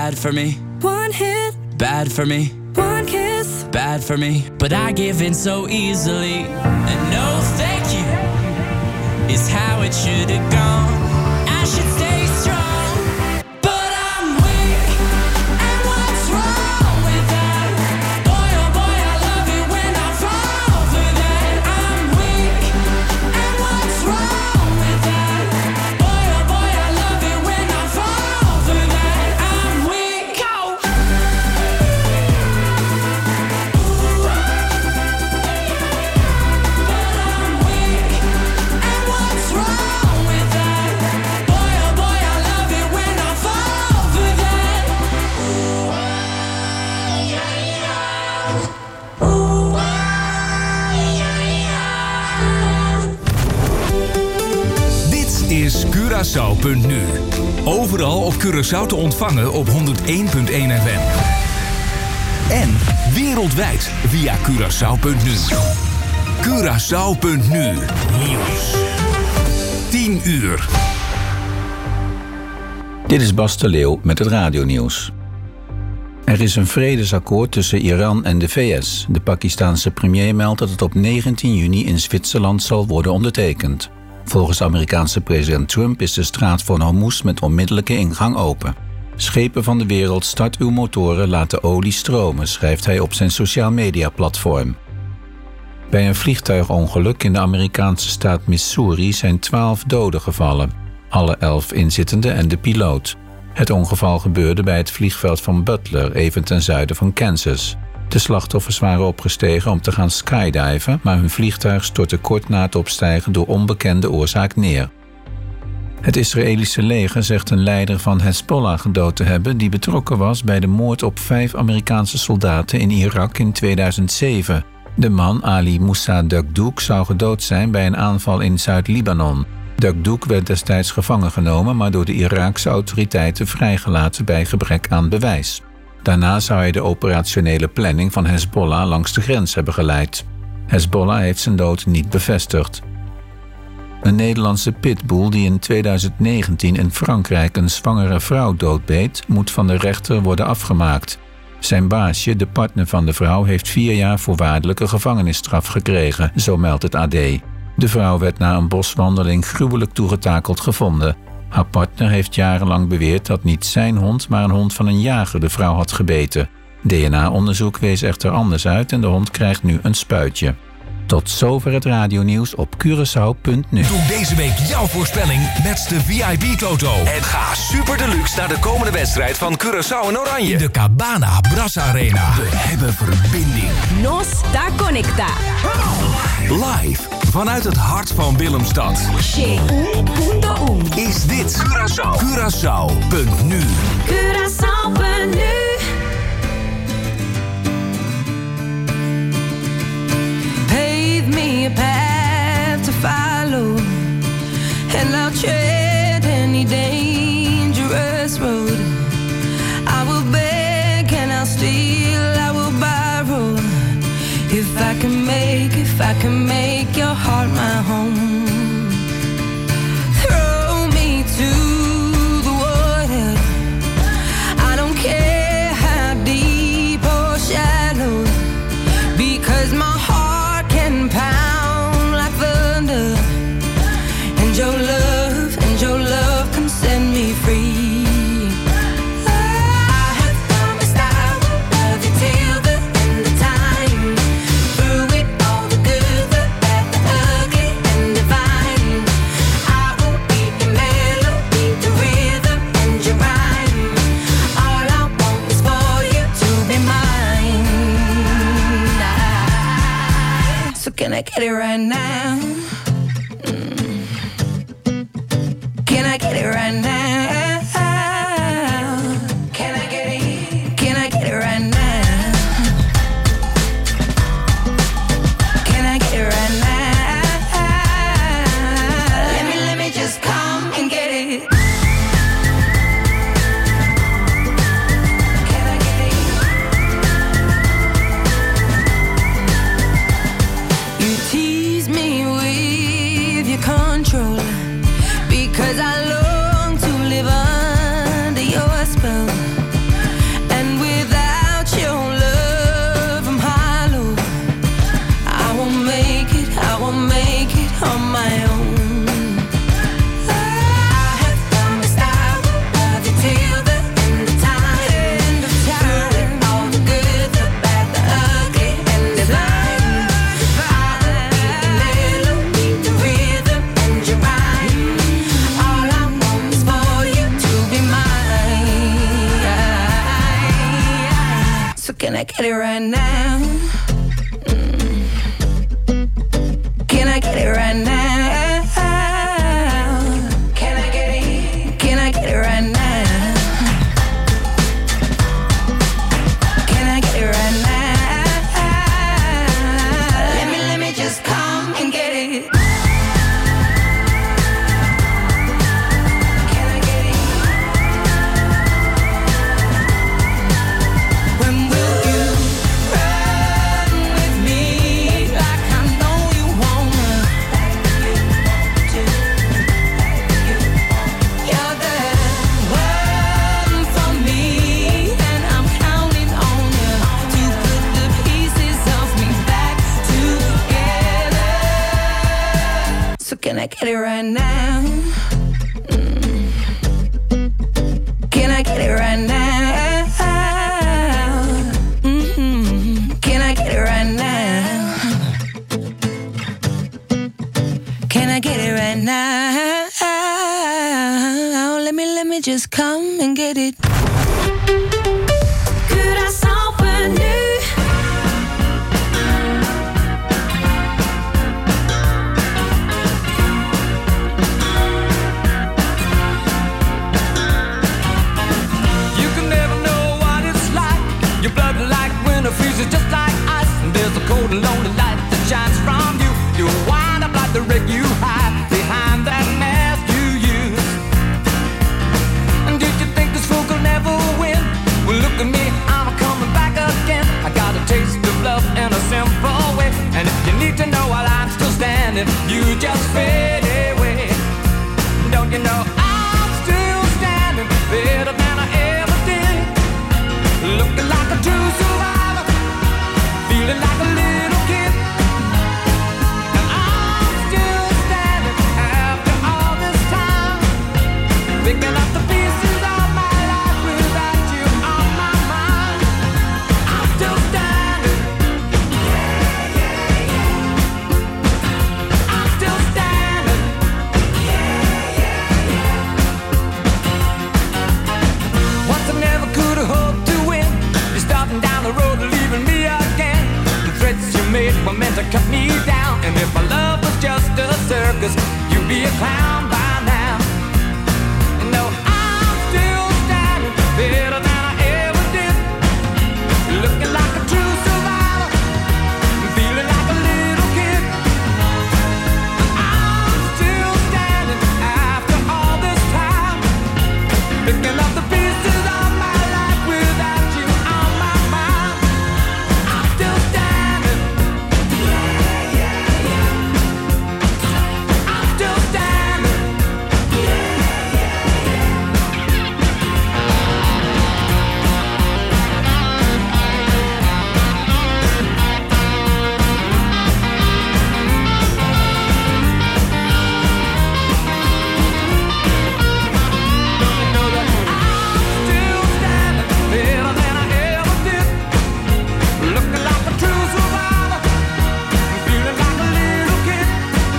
bad for me. One hit, Bad for me. one kiss. Bad for me. But I give in so easily. And no thank you is how it should have gone. I should stay strong, but I'm weak. And what's wrong with that? Boy, oh boy, I love it when I fall for that. I'm weak. And what's wrong with that? Boy, oh boy, I love it when I fall for that. I'm weak. Go. What's wrong with that? Boy, oh boy, I love it when I fall for that. Dit is Curaçao.nu. Overal op Curaçao te ontvangen op 101.1 FM. En wereldwijd via Curaçao.nu. Curaçao.nu. Nieuws. 10 uur. Dit is Bas de Leeuw met het radionieuws. Er is een vredesakkoord tussen Iran en de VS. De Pakistaanse premier meldt dat het op 19 juni in Zwitserland zal worden ondertekend. Volgens de Amerikaanse president Trump is de straat van Hormuz met onmiddellijke ingang open. Schepen van de wereld, start uw motoren, laat de olie stromen, schrijft hij op zijn social media platform. Bij een vliegtuigongeluk in de Amerikaanse staat Missouri zijn 12 doden gevallen. Alle 11 inzittenden en de piloot. Het ongeval gebeurde bij het vliegveld van Butler, even ten zuiden van Kansas. De slachtoffers waren opgestegen om te gaan skydiven, maar hun vliegtuig stortte kort na het opstijgen door onbekende oorzaak neer. Het Israëlische leger zegt een leider van Hezbollah gedood te hebben die betrokken was bij de moord op 5 Amerikaanse soldaten in Irak in 2007. De man Ali Moussa Dagdouk zou gedood zijn bij een aanval in Zuid-Libanon. Dagdouk werd destijds gevangen genomen, maar door de Iraakse autoriteiten vrijgelaten bij gebrek aan bewijs. Daarna zou hij de operationele planning van Hezbollah langs de grens hebben geleid. Hezbollah heeft zijn dood niet bevestigd. Een Nederlandse pitbull die in 2019 in Frankrijk een zwangere vrouw doodbeet, moet van de rechter worden afgemaakt. Zijn baasje, de partner van de vrouw, heeft 4 jaar voorwaardelijke gevangenisstraf gekregen, zo meldt het AD. De vrouw werd na een boswandeling gruwelijk toegetakeld gevonden. Haar partner heeft jarenlang beweerd dat niet zijn hond, maar een hond van een jager de vrouw had gebeten. DNA-onderzoek wees echter anders uit en de hond krijgt nu een spuitje. Tot zover het radionieuws op Curaçao.nu. Doe deze week jouw voorspelling met de VIP-toto. En ga super deluxe naar de komende wedstrijd van Curaçao en Oranje. In de Cabana Bras Arena. We hebben verbinding. No está conecta. Live vanuit het hart van Willemstad. Is dit Curaçao. Curaçao.nu. Curaçao.nu. Pave me a path to follow, and I'll tread any dangerous road. I will beg and I'll steal, I will borrow. If I can make your heart my home. Throw me to the water. I don't care how deep or shallow, because my heart can pound like thunder, and your love can set me free. Can I get it right now? Can I get it right now? Can I get it? Can I get it right now? Can I get it right now? Let me just come and get it. Tease me with your control, because I long to can I get it right now? Can I get it right now? Can I get it? Can I get it right now? Can I get it right now? Let me just come and get it. Can I get it right now? Can I get it right now? Can I get it right now? Can I get it right now? Let me just come and get it. Curaçao peut nu. Your blood like winter freezes just like ice. And there's a cold and lonely light that shines from you. You wind up like the wreck you hide behind that mask you use. And did you think this fool could never win? Well, look at me, I'm coming back again. I got a taste of love in a simple way. And if you need to know while I'm still standing, you just fade away. Don't you know I'm still standing better than I ever did? Looking like a true survivor, feeling like a little kid. And I'm still standing after all this time, picking up the pieces of my life without you on my mind. I'm still standing. Yeah, yeah, yeah. I'm still standing. Yeah, yeah, yeah. Once I never could have hoped to win. You're starting down the road, leaving me again. The threats you made were meant to cut me down. And if my love was just a circus, you'd be a clown by now. And no, I'm still standing better than I ever did. Looking like a true survivor, feeling like a little kid. I'm still standing after all this time, picking up the pieces of my life without you on my mind. I'm still standing. Yeah, yeah, yeah. I'm still standing. Yeah, yeah, yeah. Know that I'm still standing better than I ever did. Looking like a true survivor, feeling like a little kid.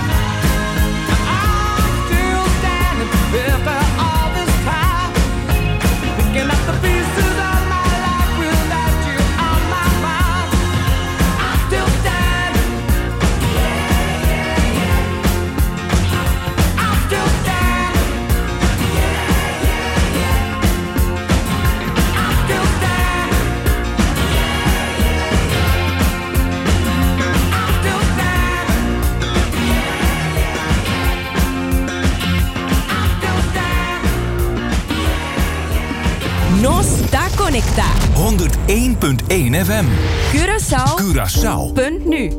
I'm still standing after all this time, picking up the pieces of my life without you on my mind. I'm still standing. Yeah, yeah, yeah. I'm still standing. Yeah, yeah, yeah. I'm still standing. No está conectado. 101.1 FM. Curaçao. Curaçao. .nu.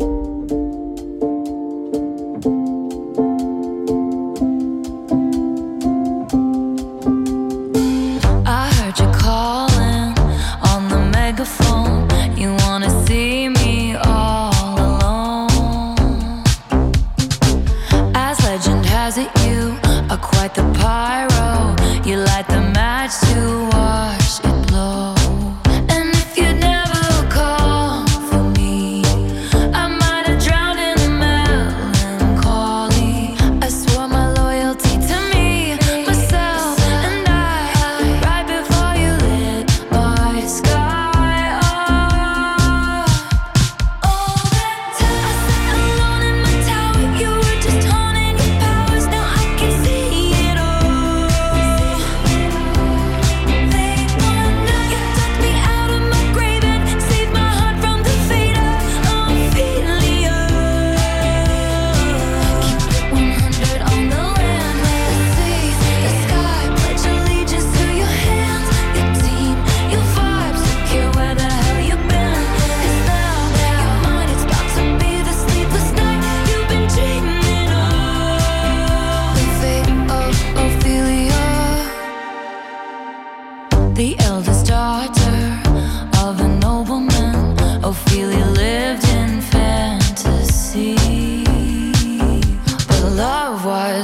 I heard you calling on the megaphone. You wanna see me all alone. As legend has it, you are quite the pyro. You light the match to watch it blow. And if you'd never call for me, I might have drowned in the melancholy. I swore my loyalty to me, myself, and I. Right before you lit my sky on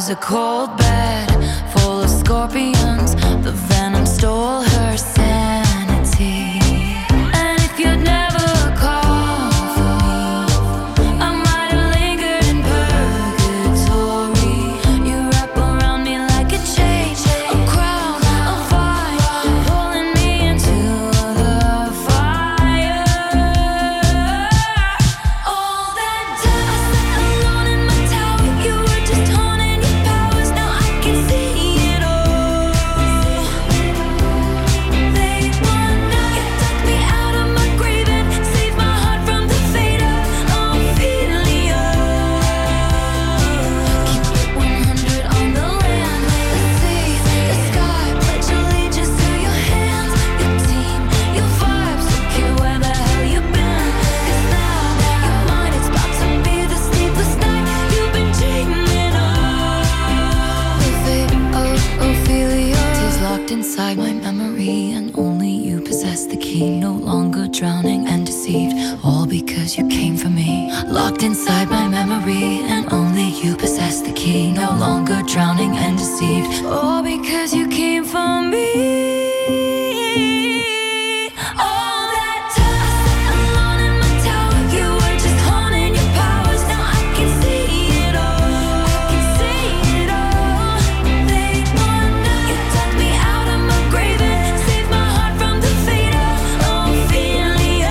was a cold bed full of scorpions. The venom stole her sanity. And if you'd never called for me, I might have lingered in purgatory. You wrap around me like a chain, a crown, a fire, pulling me into the fire. All that time I sat alone in my tower, you were just honing your powers. Now I can see it all. Late one night, you took me out of my grave and saved my heart from the fate of Ophelia. Keep it 100 on the land, the sea, the sky. Pledge allegiance to your hands, your team, your vibes. Don't care where the hell you've been, 'cause now your mind is about to be the sleepless night you've been dreaming of. The fate of Ophelia is locked inside my memory, and only you possess the key. No longer drowning and deceived, all because you came for me. Locked inside my memory, and only you possess the key. No longer drowning and deceived, all because you came for me. All that time I sat alone in my tower, you were just honing your powers. Now I can see it all. I can see it all. Late one night, you took me out of my grave and saved my heart from the fate of Ophelia.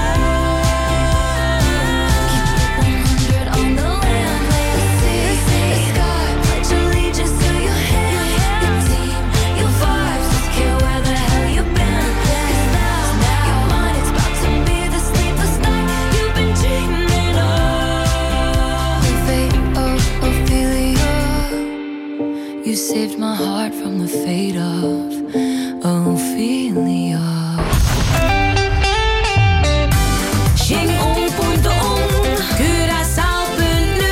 Keep it 100 on the land, the sea, the sky. Pledge allegiance to your hands, your team, your vibes. Don't care where the hell you've been, 'cause now your mind is about to be the sleepless night you've been dreaming of. The fate of Ophelia, you saved my heart from the fate of Ophelia. Ging Curaçao.nu.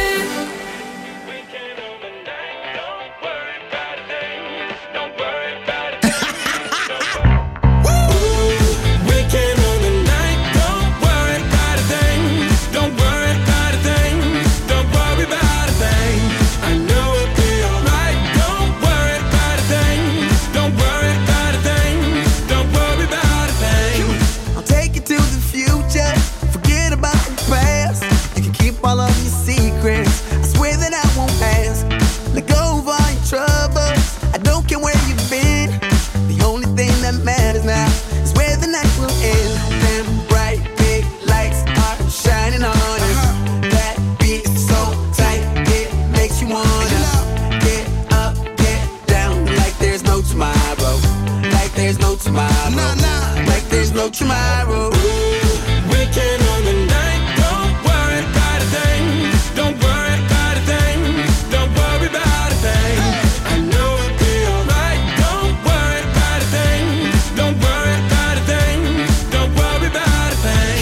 Weekend on the night, don't worry about a thing. Don't worry about a thing. Don't worry about a thing. I know it'll be alright. Don't worry about a thing. Don't worry about a thing. Don't worry about a thing. I'll take you to the future. Forget about the past. You can keep all of your secrets. I swear that I won't ask. Let go of all your troubles. I don't care where you've been. The only thing that matters now is where the night will end. Them bright big lights are shining on us. That beat is so tight, it makes you wanna get up, get down, like there's no tomorrow. Like there's no tomorrow. Like there's no tomorrow. Weekend on the night, don't worry about a thing. Don't worry about a thing. Don't worry about a thing. I know it'll be alright. Don't worry about a thing. Don't worry about a thing. Don't worry about a thing.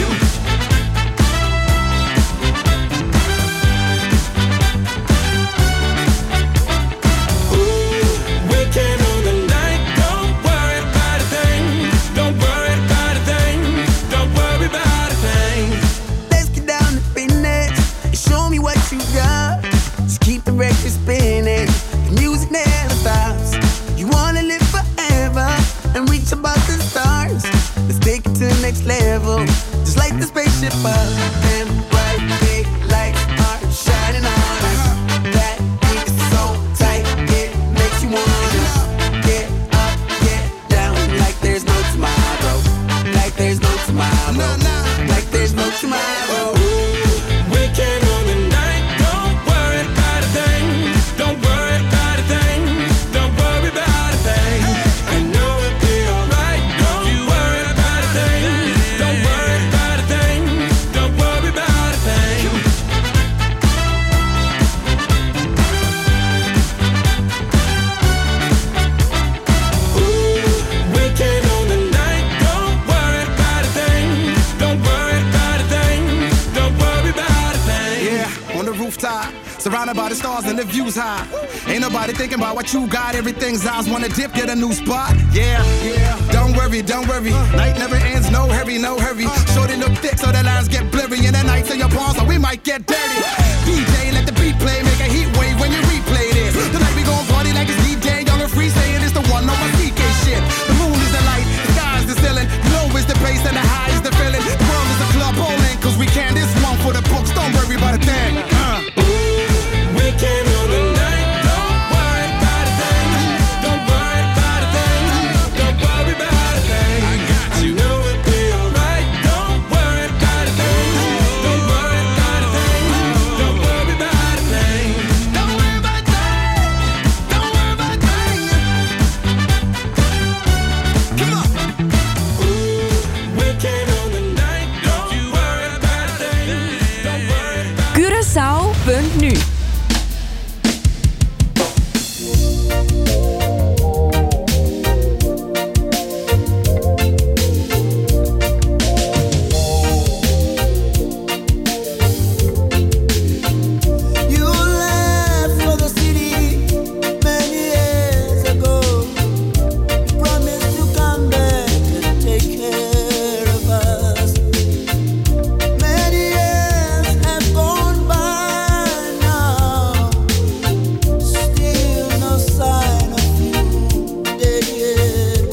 Weekend on the night, don't worry about a thing. Don't worry about a thing. Don't worry about a thing. Let's get down to business and show me what you got. Just keep the record spinning. The music never stops. You wanna live forever and reach above the stars. Let's take it to the next level. Just like the spaceship up. Them bright big lights are shining on us. That beat is so tight, it makes you wanna get up, get down, like there's no tomorrow. Like there's no tomorrow. Like there's no tomorrow. Weekend on the night, don't worry about a thing. Don't worry about a thing. Don't worry about a thing. I know it'll be alright. Don't worry about a thing. Don't worry about a thing. Don't worry about a thing. Weekend on the night, don't worry about a thing. Don't worry about a thing. Don't worry about a thing. Yeah, on the rooftop, surrounded by the stars and the views high. Ain't nobody thinking about what you got. Everything's eyes wanna dip, get a new spot. Yeah, don't worry, don't worry. Night never ends, no hurry, no hurry. Shorty look thick so the lines get blurry. And the nights in your palms, so we might get dirty. DJ, let the beat play, make a heat wave when you replay this. Tonight we gon' Party like it's D-Day, young and free, saying it's the one on my CK shit. The moon is the light, the sky is the ceiling. Low is the bass and the high is the feeling. The world is a club bowling, cause we can. This one for the books, don't worry about a thing. We can on the night, don't worry about a thing. Don't worry about a thing. Don't worry about a thing. I got you. Know it'll be alright. Don't worry about a thing. Don't worry about a thing. Don't worry about a thing. Don't worry about a thing. Don't worry about a thing. Come on. Weekend on the night, don't you worry about a thing. Don't worry about Curaçao.nu You left for the city many years ago. Promised to come back and take care of us. Many years have gone by now. Still no sign of you, dead yet.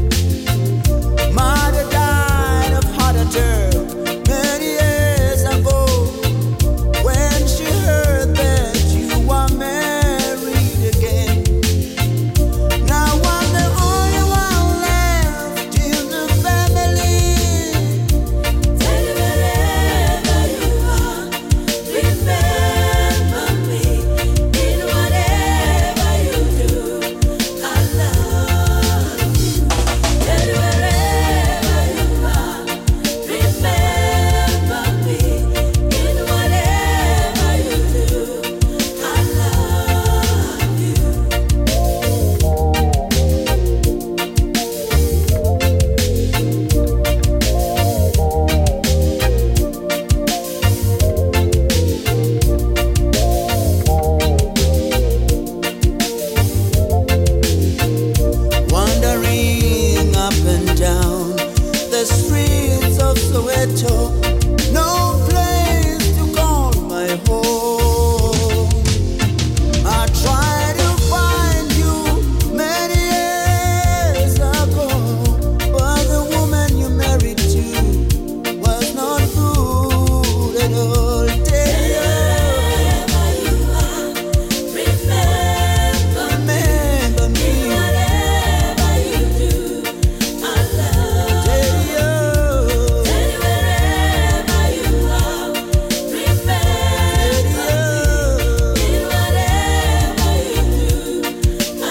Mother died of heart attack many years ago. When she heard that you were married again. Now I'm the only one left in the family. Tell me wherever you are, remember me in whatever you do. I love you. Tell me wherever you are, remember me in whatever you do. I Wandering up and down the streets of Soweto, no place to call my home. I tried to find you many years ago, but the woman you married to was not good at all. Wherever you are, remember me. Whatever you do, I love you. Wherever you are, remember me. In whatever you do, I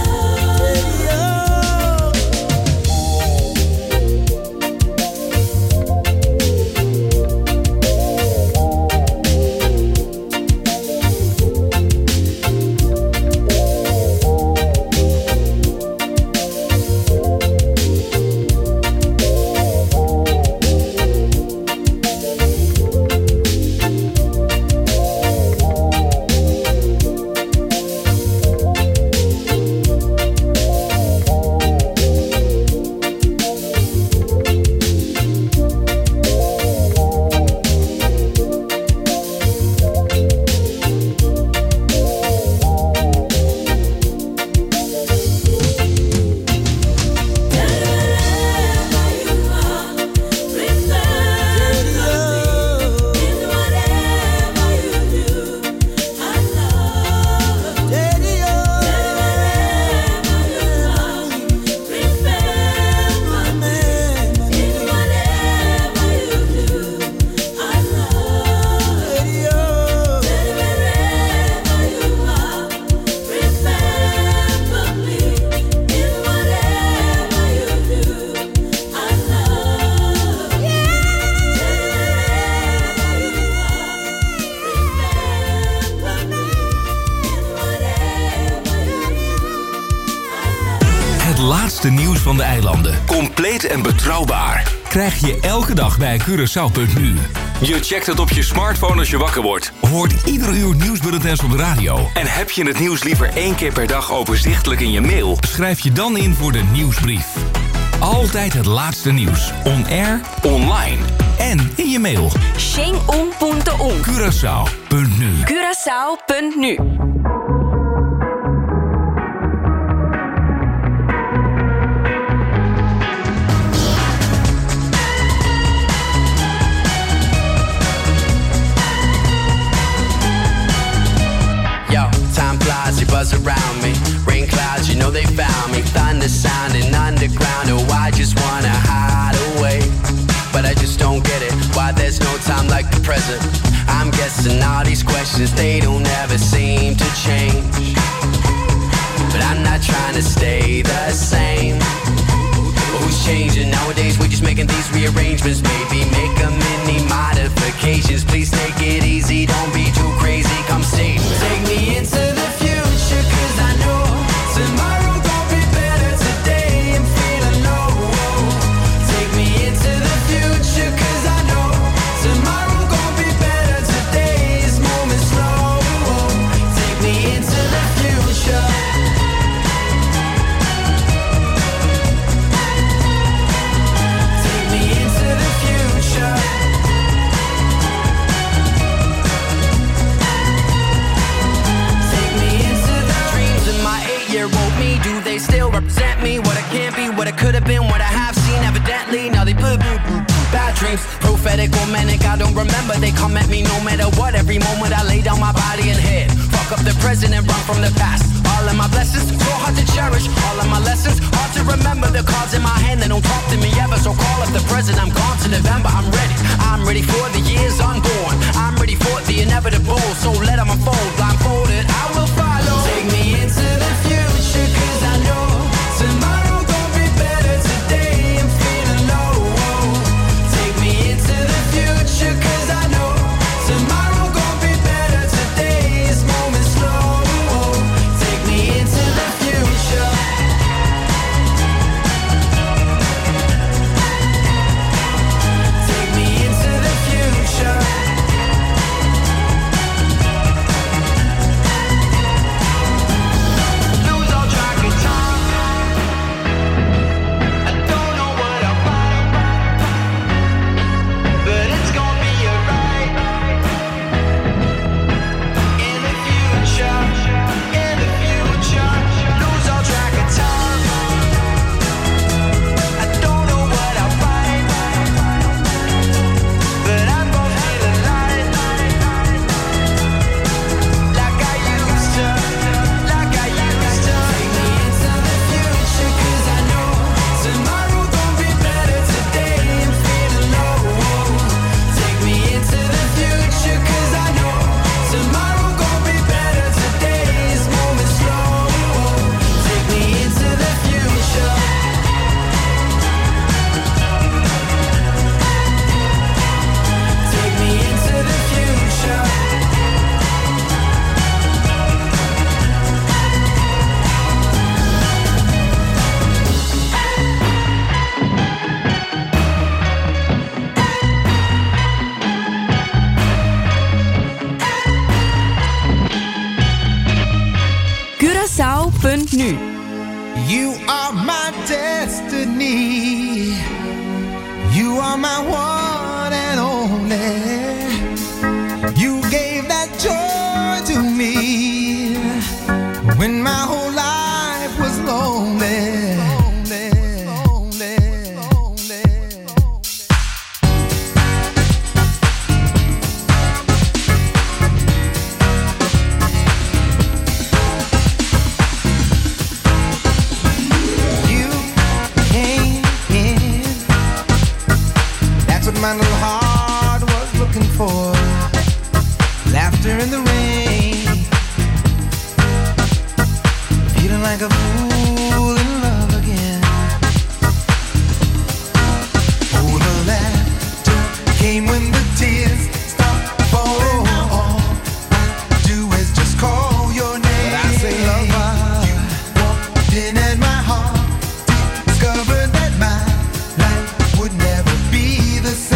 laatste nieuws van de eilanden. Compleet en betrouwbaar. Krijg je elke dag bij Curaçao.nu. Je checkt het op je smartphone als je wakker wordt. Hoort ieder uur nieuwsbulletins op de radio. En heb je het nieuws liever 1 keer per dag overzichtelijk in je mail? Schrijf je dan in voor de nieuwsbrief. Altijd het laatste nieuws. On air, online en in je mail. Geen.1. Curaçao.nu. Curaçao.nu the sound and underground. Oh, I just wanna hide away, but I just don't get it, why there's no time like the present. I'm guessing all these questions, they don't ever seem to change, but I'm not trying to stay the same. Who's changing? Nowadays we're just making these rearrangements. Maybe make a mini modifications. Please take it easy, don't be too crazy. Come save me. Take me into the future, cause I know tomorrow gon' be better today. I'm feeling low. Take me into the future, cause I know tomorrow gon' be better today. It's moving slow. Take me into the future. Do they still represent me? What I can't be, what I could have been, what I have seen, evidently. Now they bad dreams, prophetic or manic, I don't remember. They come at me no matter what. Every moment I lay down my body and head. Fuck up the present and run from the past. All of my blessings, so hard to cherish. All of my lessons, hard to remember. The cards in my hand, they don't talk to me ever. So call up the present, I'm gone to November. I'm ready for the years unborn. I'm ready for the inevitable. So let them unfold, blindfolded, I will follow. Take me into the future, cause I know tomorrow gon' be better today. I'm feeling low. Take me into the future, cause I know tomorrow gon' be better today. It's moving slow. Take me into the future. Take me into the future. Lose all track of time. I don't know what I'm fighting, but it's gonna be alright. In the future, lose all track of time. I don't know what I'm fighting, but I'm gonna feel alive, like I used to, like I used to. Take me into the future, cause I know tomorrow gon' be better today. I'm feeling low. Take me into the future, cause I know tomorrow gon' be better today. It's moving slow. Take me into the future. Take me into the future. Curaçao.nu. You are my destiny. You are my one and only. You gave that joy to me when my whole life was lonely. My little heart was looking for laughter in the rain, feeling like a fool in love again. Oh, the laughter came when the tears stopped falling. All I do is just call your name. But I say, lover, you walked in at my heart, discovered that my life would never be the same.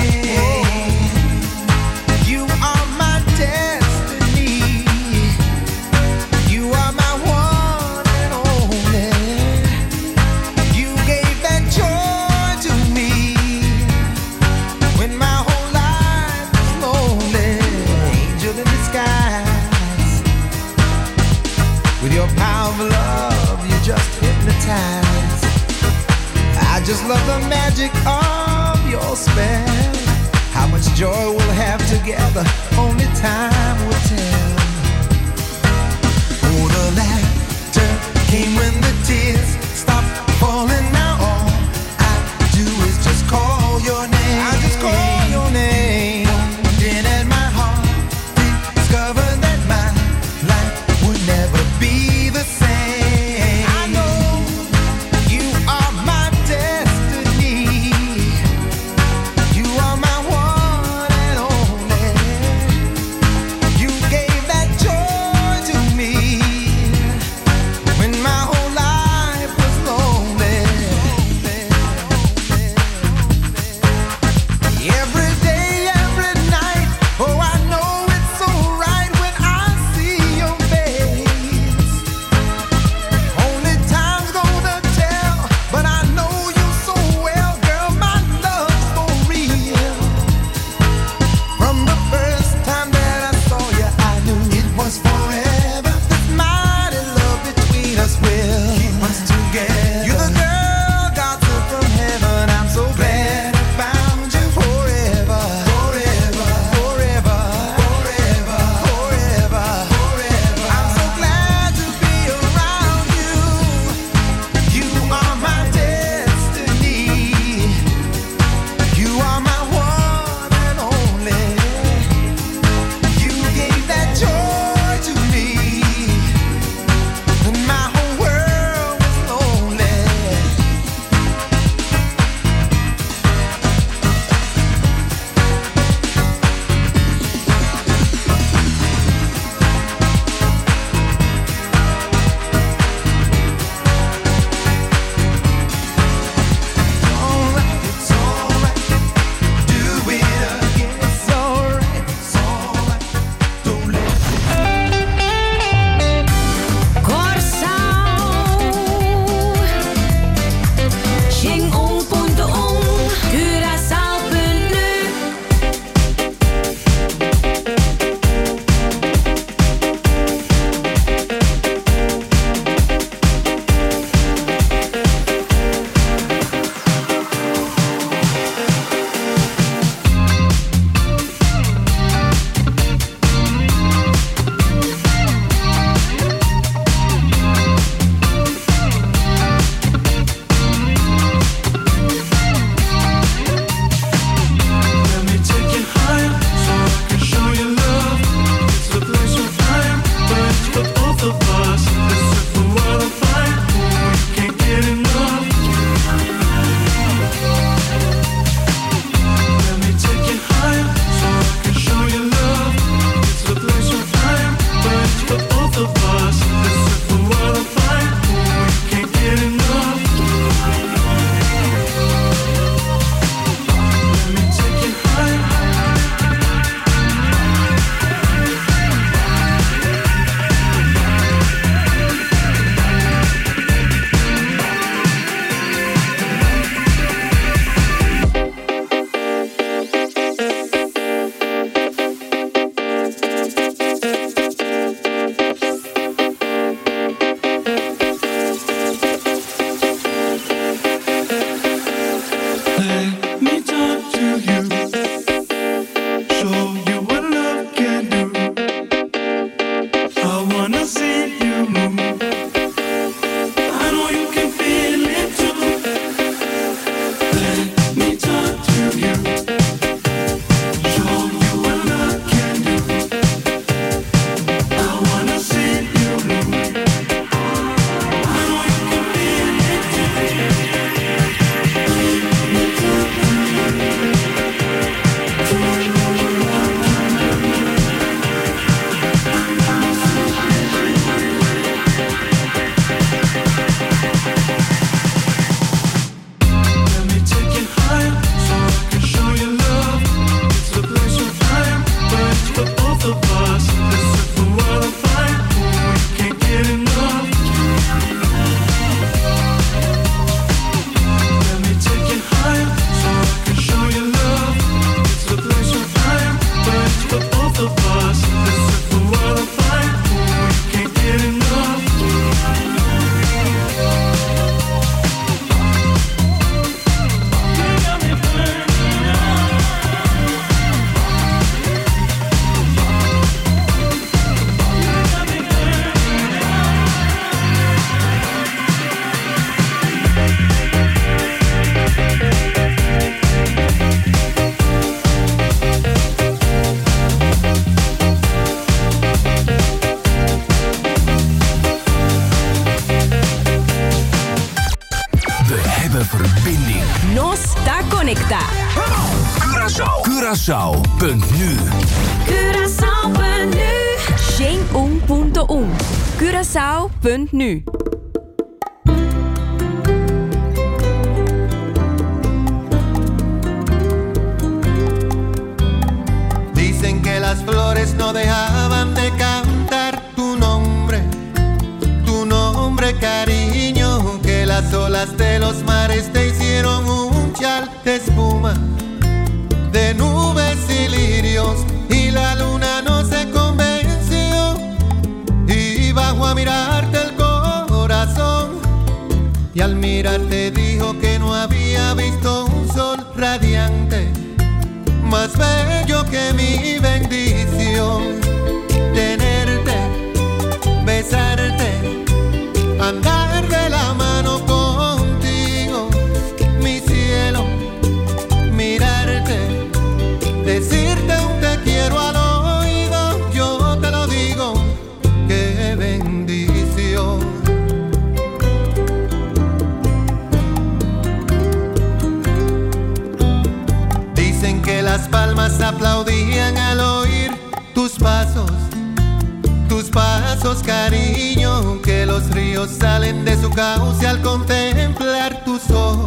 You are my destiny. You are my one and only. You gave that joy to me when my whole life was lonely. Angel in disguise, with your power of love, you just hypnotize. I just love the magic of your spell. How much joy we'll have together, only time will tell. Oh, the laughter came when the tears stopped falling now. All I do is just call your name. I just call your name. Then at my heart, discover that my life would never be the same. I know you are my destiny. You are my one and only. You gave that joy to me when my whole life was lonely. hebben verbinding. Nos está conecta. Curaçao.nu. Curaçao.nu. Geen 1.1. Curaçao.nu. Dicen que las flores no dejaban de cantar tu nombre, cariño, que las olas de los mares te hicieron un chal de espuma, de nubes y lirios, y la luna no se convenció, y bajó a mirarte el corazón, y al mirarte dijo que no había visto un sol radiante, más bello que mi bendición, tenerte, besarte, andar de la mano contigo, mi cielo, mirarte, decirte un te quiero al oído, yo te lo digo, qué bendición. Dicen que las palmas aplaudían al oír tus pasos, cariño, que los ríos salen de su cauce al contemplar tus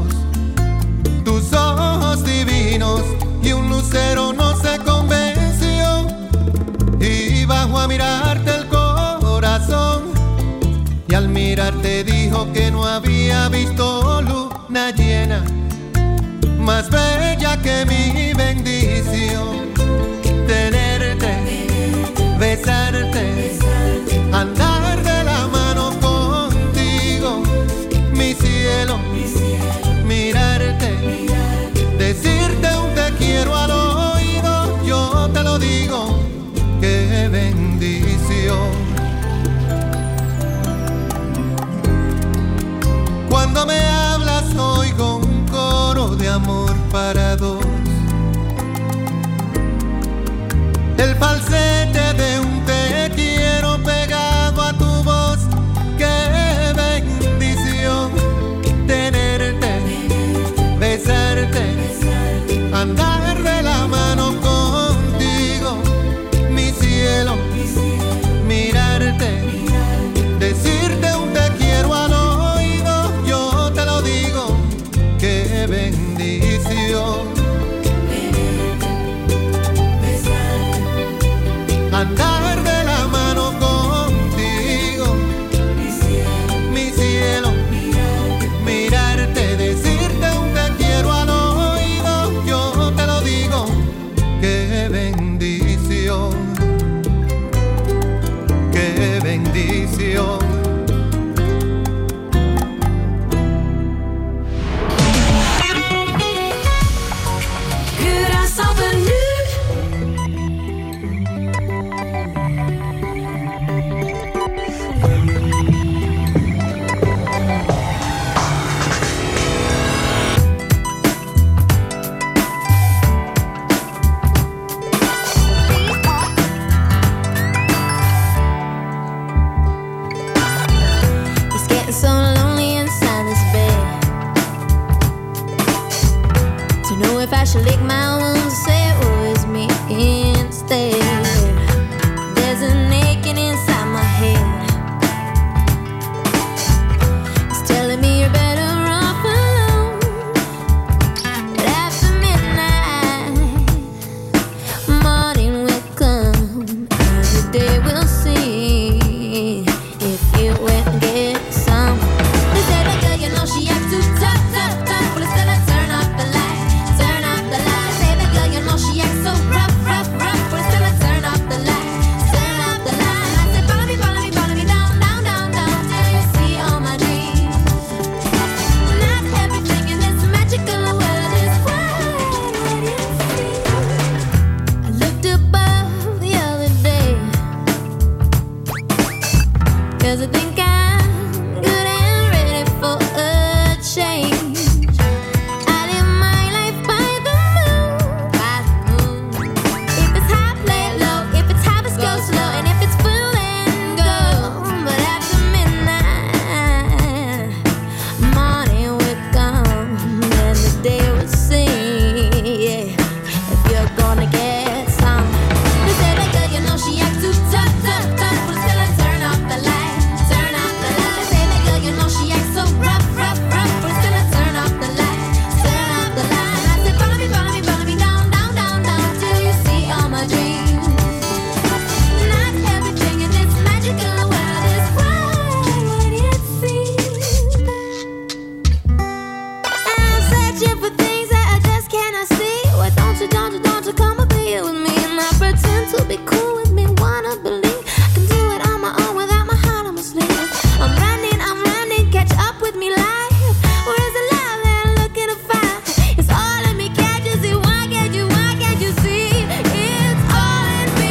ojos divinos, y un lucero no se convenció, y bajó a mirarte el corazón, y al mirarte dijo que no había visto luna llena, más bella que mi bendición, tenerte, besarte, andar de la mano contigo, mi cielo, mirarte, decirte un te quiero al oído, yo te lo digo, qué bendición. Cuando me hablas oigo un coro de amor para dos, el falsete de un te quiero pegado a tu voz, qué bendición, tenerte, besarte, andar de la mano contigo, mi cielo, mirarte, decirte un te quiero al oído, yo te lo digo, qué bendición. Andar de la mano contigo, mi cielo, mirarte, decirte un te quiero al oído, yo te lo digo, qué bendición, qué bendición. Should lick my wounds, say it was me instead. There's an aching inside my head. It's telling me you're better off alone. But after midnight, morning will come, and the day will see if you went and get some. They say that girl, you know she acts too tough, tough, tough. But instead I turn off the light, turn off the light. Say that girl, you know she acts so rough, rough, rough. But instead I turn reaching for things that I just cannot see. Why don't you come and be here with me and not pretend to be cool with me? Wanna believe I can do it on my own without my heart on my sleeve. I'm running, catch up with me live. Where's the love that I'm looking to find? It's all in me, can't you see? Why can't you see? It's all in me,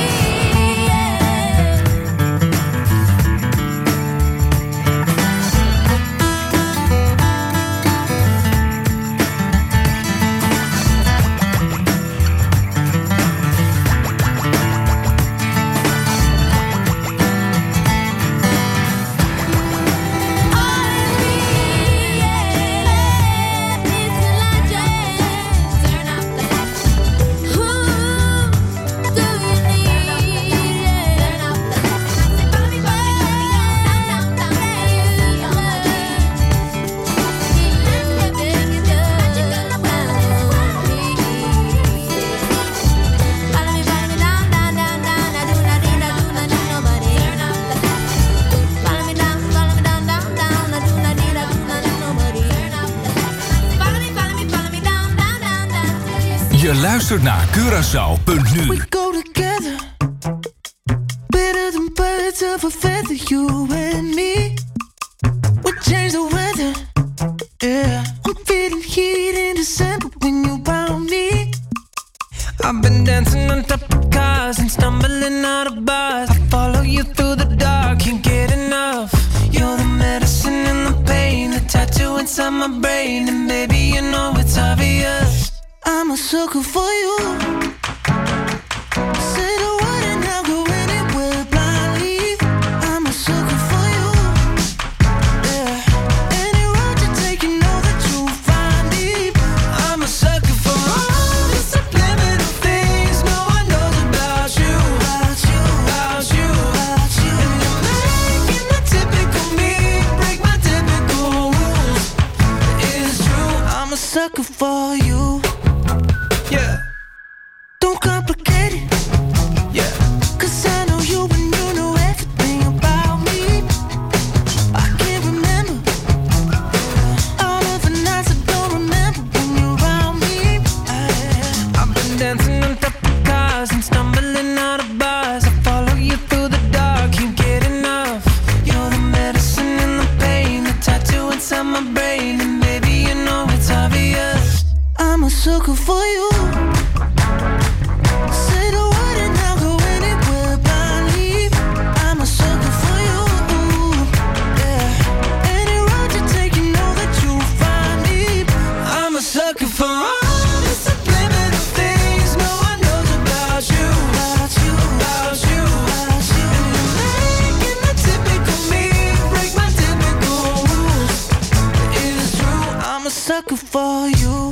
Je luistert naar Curaçao.nu. We go together, better than birds of a feather, you and me. We change the weather, yeah. I'm feeling heat in December when you found me. I've been dancing on top of cars and stumbling out of bars. I follow you through the dark, can't get enough. You're the medicine and the pain, the tattoo inside my brain, and baby, you know it's obvious. I'm a sucker for you. Say the word and I'll go anywhere blindly. I'm a sucker for you. Yeah. Any road you take, you know that you'll find me. I'm a sucker for all the subliminal things no one knows about you. About you, about you, about you. And you're making the typical me break my typical rules. It's true, I'm a sucker for you. Yeah. Don't complicate it. Yeah. 'Cause I know you and you know everything about me. I can't remember all of the nights I don't remember when you're around me. I've been dancing on top of cars and stumbling out of bars. I follow you through the dark, can't get enough. You're the medicine and the pain, the tattoo inside my brain, and baby, you know it's obvious. I'm a sucker for you. Say the word and I'll go anywhere blindly. I'm a sucker for you. Yeah. Any road you take, you know that you'll find me. I'm a sucker for all the subliminal things no one knows about you. About you, about you, about you. And you're making the typical me break my typical rules. It is true, I'm a sucker for you.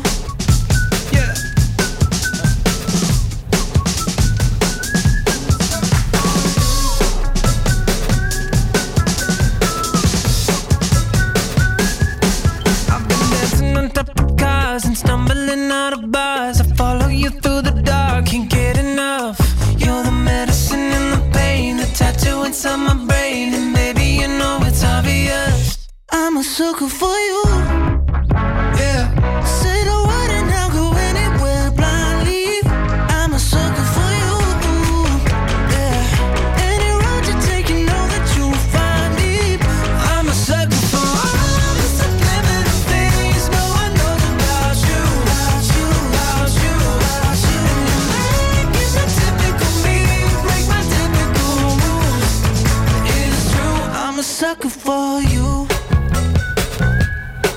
And stumbling out of bars, I follow you through the dark, can't get enough. You're the medicine and the pain, the tattoo inside my brain, and baby, you know it's obvious. I'm a sucker for you. Yeah. Say the word and I'll go anywhere blindly. I'm a sucker for you. Yeah. Any road you take, you know that you'll find me. I'm a sucker for all the subliminal things no one knows about you. About you, about you, about you. And you're making the typical me break my typical rules. It is true, I'm a sucker for you.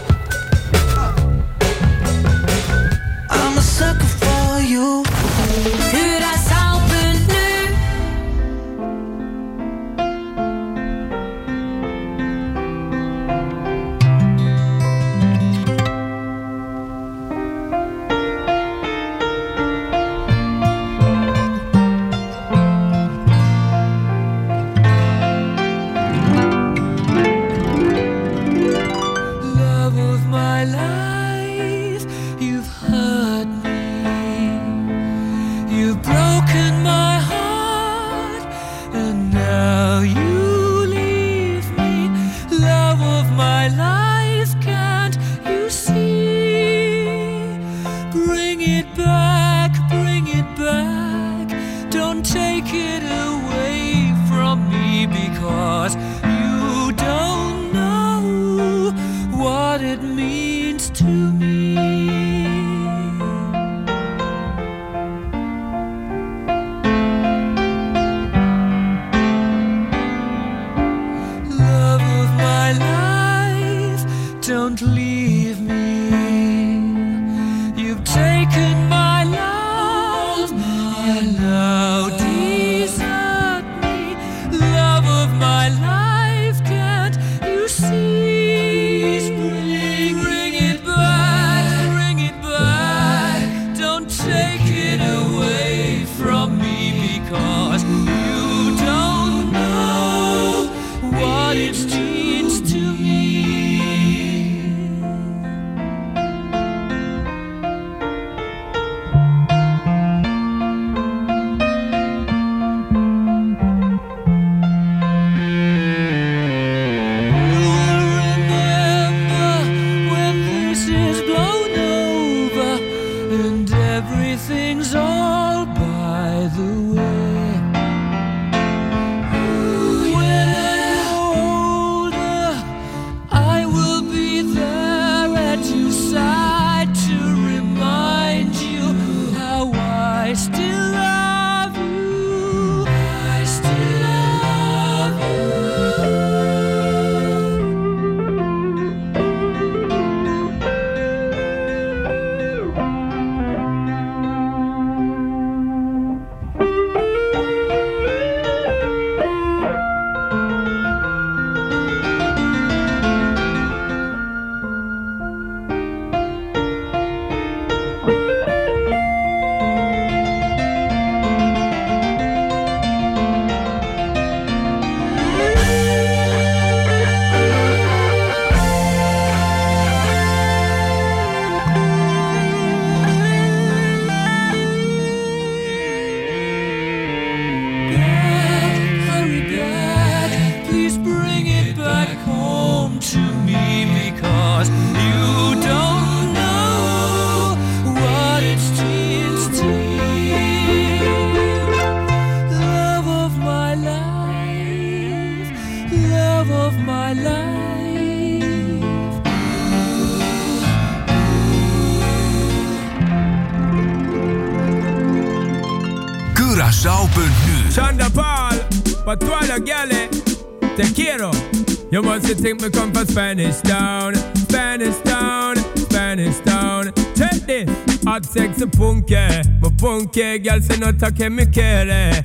Curaçao.nu. Chanda Paul, but to all the galley, te quiero. You must think me come from Spanish Town, Spanish Town, Spanish Town. Check this, hot sexy punky, my punky girl se nota que me quiere,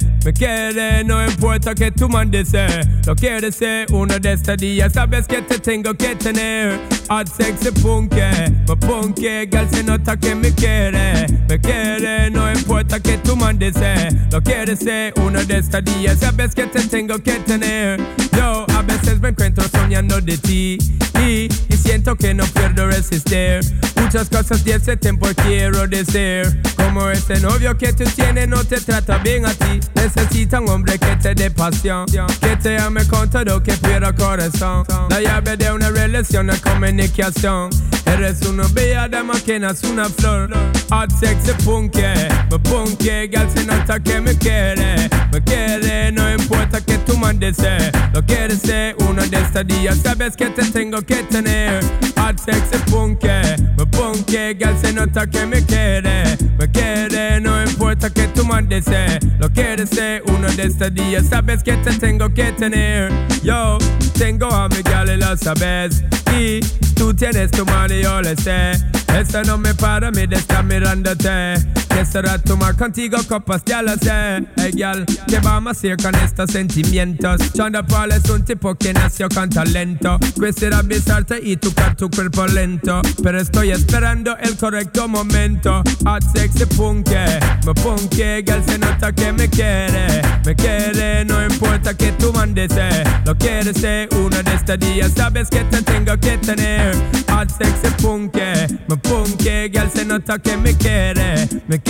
no importa que tu mandes, lo quieres ser uno de estos días, sabes que te tengo que tener. Hot sexy punky, my punky girl se nota que me quiere, no importa que tu mandes, lo quieres ser uno de estos días, sabes que te tengo que tener. Yo a veces me encuentro soñando de ti y siento que no puedo resistir. Muchas cosas de ese tiempo quiero decir, como ese novio que tú tienes no te trata bien a ti. Necesita un hombre que te dé pasión, que te ame con todo, que pierda corazón. La llave de una relación es comunicación. Eres una bella dama que nace una flor. Hot sexy punky, my punky girl se nota que me quiere, no importa que tú mandes, lo quieres ser uno de estos días, sabes que te tengo que tener. Hot sexy punky, my punky girl se nota que me quiere, no importa que tú mandes, lo quieres ser uno de estos días, sabes que te tengo que tener. Yo tengo a mi gal y lo sabes, y tú tienes tu mano y yo le sé. Esto no me para mí de estar mirándote, que será tomar contigo copas, ya lo sé. Hey gal, ¿qué vamos a hacer con estos sentimientos? Chanda Paul es un tipo que nació con talento, quisiera besarte y tocar tu cuerpo lento, pero estoy esperando el correcto momento. Hot sexy punky, my punky girl se nota que me quiere, no importa que tú mandes, lo quieres ser uno de estos días, sabes que te tengo que tener. Hot sexy punky, my punky girl se nota que me quiere,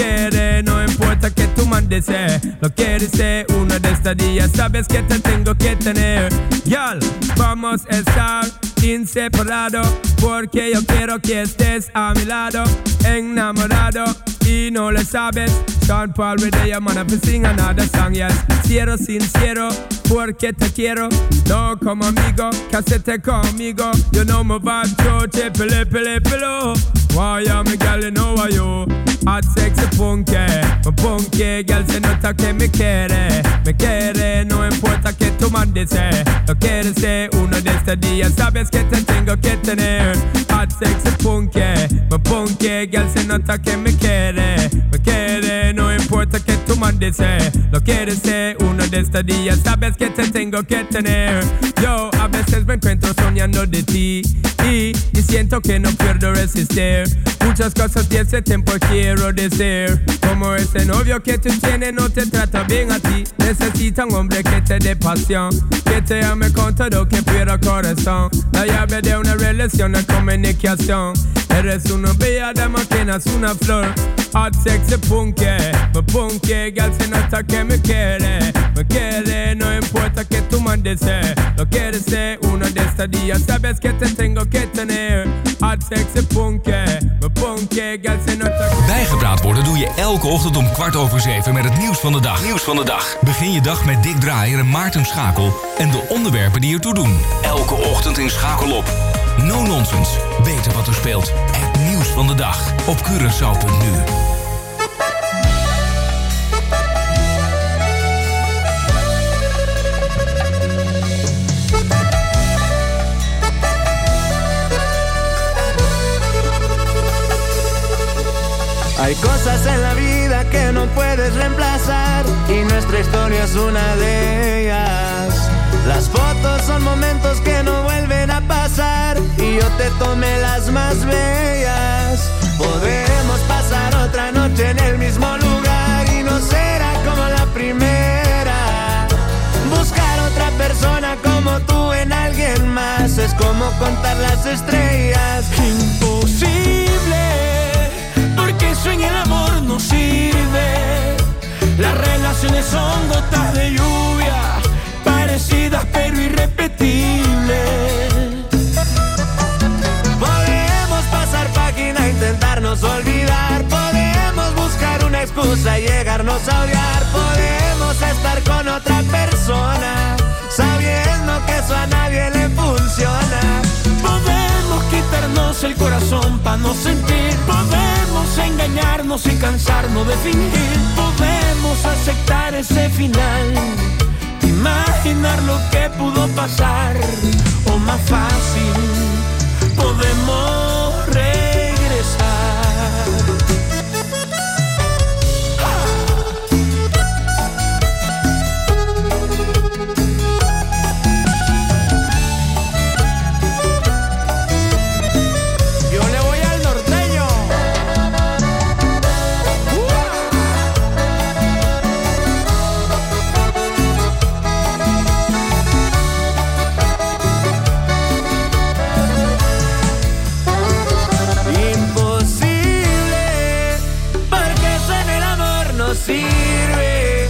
no importa que tú mandes, lo quieres ser uno de estos días, sabes que te tengo que tener. Girl, vamos a estar inseparados, porque yo quiero que estés a mi lado, enamorado, y no lo sabes. Sean Paul with the man up and sing another song, yes. Sincero, porque te quiero, no como amigo, casete conmigo. You know my vibe, choche, pele. Why am I girl, you know why you? Hot sexy punky, my punky girl se nota que me quiere, no importa que tú mandes, lo quieres ser uno de estos días, sabes que te tengo que tener. Hot sexy punky, my punky girl se nota que me quiere, no importa que tú mandes, lo quieres ser uno de estos días, sabes que te tengo que tener. Yo a veces me encuentro soñando de ti y siento que no puedo resistir. Muchas cosas de ese tiempo quiero decir, como ese novio que tú tienes no te trata bien a ti. Necesita un hombre que te dé pasión, que te ame con todo, que pierda corazón. La llave de una relación es comunicación. Eres una bella dama que nace una flor. Hot sexy punky, my punky girl se nota que me quiere, no importa que tú mandes, lo quieres ser uno de estos días, sabes que te tengo que tener. Hot sexy punky, my punky girl se nota que... Bijgepraat worden doe je elke ochtend om 6:15 met het nieuws van de dag. Begin je dag met Dick Draaier en Maarten Schakel en de onderwerpen die ertoe doen. Elke ochtend in Schakel op. No nonsense. Weten wat er speelt. Het nieuws van de dag op Curaçao.nu. Hay cosas en la vida que no puedes reemplazar y nuestra historia es una de ellas. Las fotos son momentos que no vuelven a pasar y yo te tomé las más bellas. Podemos pasar otra noche en el mismo lugar y no será como la primera. Buscar otra persona como tú en alguien más es como contar las estrellas. Imposible, porque eso en el amor no sirve. Las relaciones son gotas de lluvia, parecidas pero irrepetibles. Podemos pasar página, intentarnos olvidar. Podemos buscar una excusa y llegarnos a odiar. Podemos estar con otra persona, sabiendo que eso a nadie le funciona. Podemos quitarnos el corazón para no sentir. Podemos engañar engañarnos y cansarnos de fingir. Podemos aceptar ese final, imaginar lo que pudo pasar, o más fácil, podemos regresar. Sirve,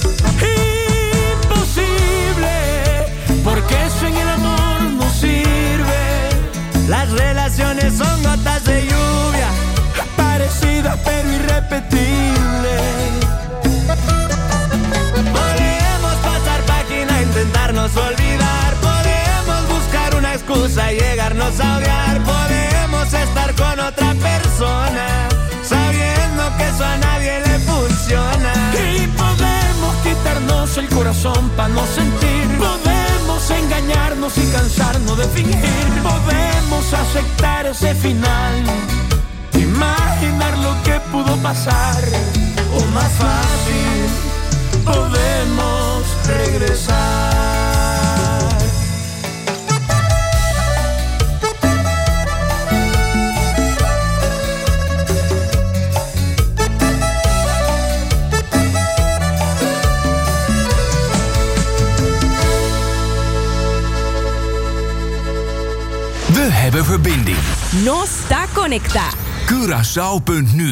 imposible, porque eso en el amor no sirve. Las relaciones son gotas de lluvia, parecidas pero irrepetibles. Podemos pasar página, intentarnos olvidar, podemos buscar una excusa y llegarnos a odiar, podemos estar con otra persona sabiendo que eso a nadie le funciona. Y podemos quitarnos el corazón para no sentir, podemos engañarnos y cansarnos de fingir, podemos aceptar ese final, imaginar lo que pudo pasar, o más fácil, podemos regresar. We hebben verbinding. Nostra Conecta. Curaçao.nu.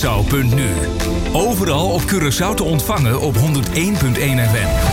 Curaçao.nu. Overal op Curaçao te ontvangen op 101.1 FM.